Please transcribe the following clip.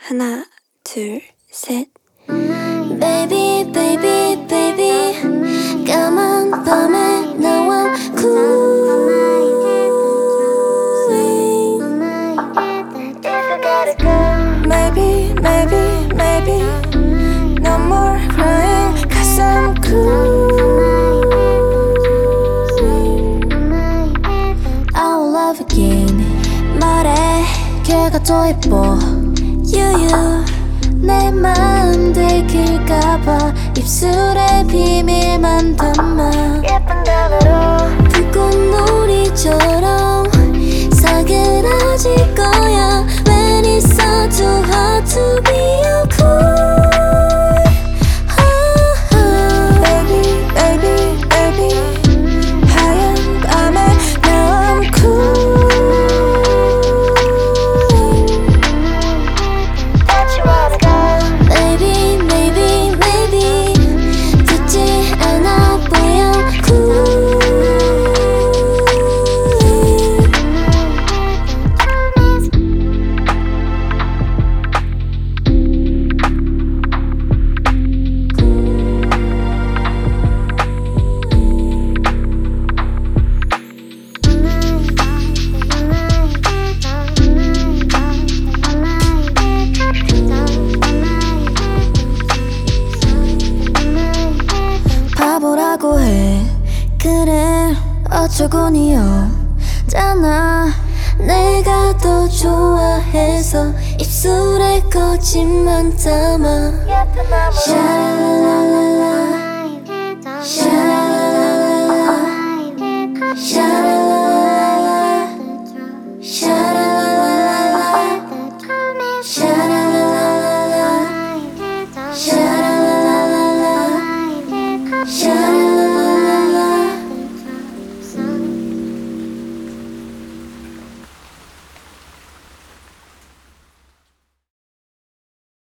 하나, 둘, 셋. Baby, baby, baby 까만 밤에 나와 cooling. Maybe, maybe, maybe no more crying 'cause I'm cooling. I'll love again 말해 걔가 더 예뻐 You 내 마음 들킬까봐 입술에 비밀만 담아 예쁜 단어로 불꽃놀이처럼 사그라질 거야 When it's all too hard to be your cool. Baby, baby, baby 하얀 밤에 now I'm cool. 바보라고 해 그래 어처구니없잖아 내가 더 좋아해서 입술에 거짓말 담아 샤랄랄랄라 샤랄랄랄라 샤랄랄랄라 샤랄랄랄라 샤랄랄랄라